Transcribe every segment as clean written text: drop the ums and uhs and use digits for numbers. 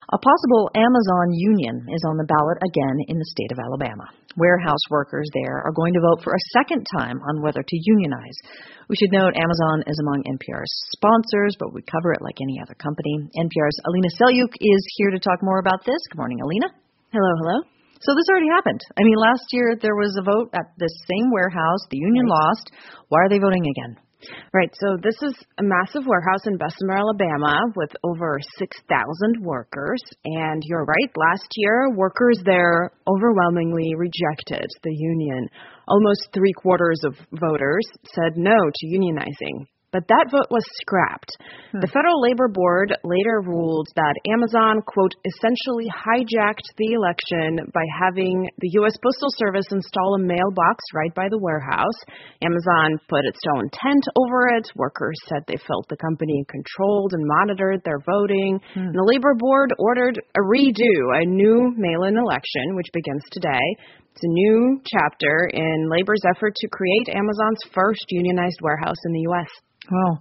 A possible Amazon union is on the ballot again in the state of Alabama. Warehouse workers there are going to vote for a second time on whether to unionize. We should note Amazon is among NPR's sponsors, but we cover it like any other company. NPR's Alina Selyuk is here to talk more about this. Good morning, Alina. Hello, hello. So this already happened. I mean, last year there was a vote at this same warehouse. The union lost. Why are they voting again? Right, so this is a massive warehouse in Bessemer, Alabama, with over 6,000 workers. And you're right, last year, workers there overwhelmingly rejected the union. Almost 3/4 of voters said no to unionizing. But that vote was scrapped. The Federal Labor Board later ruled that Amazon, quote, essentially hijacked the election by having the U.S. Postal Service install a mailbox right by the warehouse. Amazon put its own tent over it. Workers said they felt the company controlled and monitored their voting. And the Labor Board ordered a redo, a new mail-in election, which begins today. It's a new chapter in Labor's effort to create Amazon's first unionized warehouse in the U.S. Well,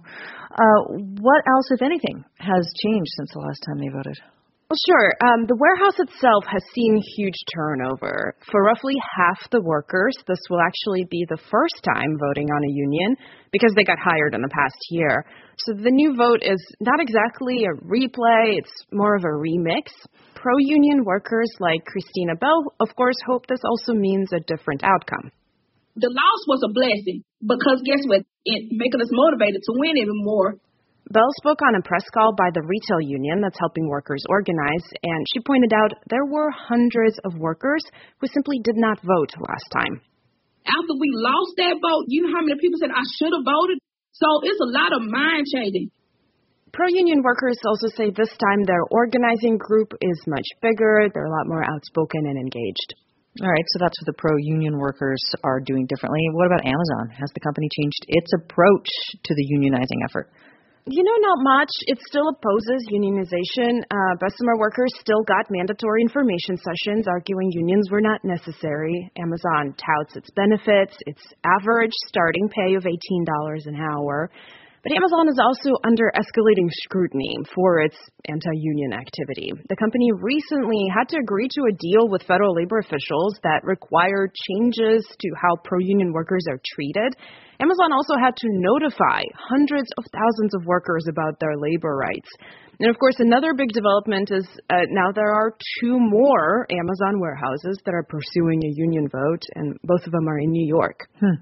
what else, if anything, has changed since the last time they voted? Well, sure. The warehouse itself has seen huge turnover. For roughly half the workers, this will actually be the first time voting on a union because they got hired in the past year. So the new vote is not exactly a replay. It's more of a remix. Pro-union workers like Christina Bell, of course, hope this also means a different outcome. The loss was a blessing because guess what? It making us motivated to win even more. Bell spoke on a press call by the retail union that's helping workers organize, and she pointed out there were hundreds of workers who simply did not vote last time. After we lost that vote, you know how many people said, I should have voted? So it's a lot of mind changing. Pro-union workers also say this time their organizing group is much bigger, they're a lot more outspoken and engaged. All right, so that's what the pro-union workers are doing differently. What about Amazon? Has the company changed its approach to the unionizing effort? You know, not much. It still opposes unionization. Bessemer workers still got mandatory information sessions, arguing unions were not necessary. Amazon touts its benefits, its average starting pay of $18 an hour. But Amazon is also under escalating scrutiny for its anti-union activity. The company recently had to agree to a deal with federal labor officials that required changes to how pro-union workers are treated. Amazon also had to notify hundreds of thousands of workers about their labor rights. And of course, another big development is now there are 2 more Amazon warehouses that are pursuing a union vote, and both of them are in New York.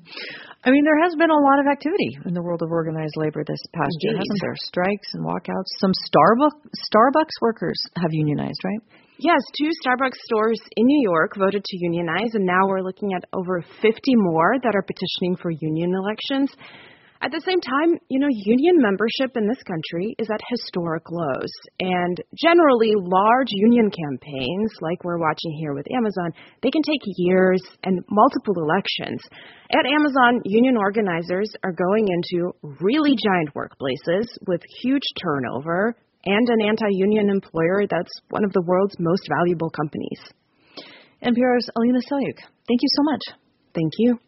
I mean, there has been a lot of activity in the world of organized labor this past year, hasn't there? Strikes and walkouts. Some Starbucks workers have unionized, right? Yes, 2 Starbucks stores in New York voted to unionize, and now we're looking at over 50 more that are petitioning for union elections. At the same time, you know, union membership in this country is at historic lows. And generally, large union campaigns, like we're watching here with Amazon, they can take years and multiple elections. At Amazon, union organizers are going into really giant workplaces with huge turnover and an anti-union employer that's one of the world's most valuable companies. NPR's Alina Selyuk, thank you so much. Thank you.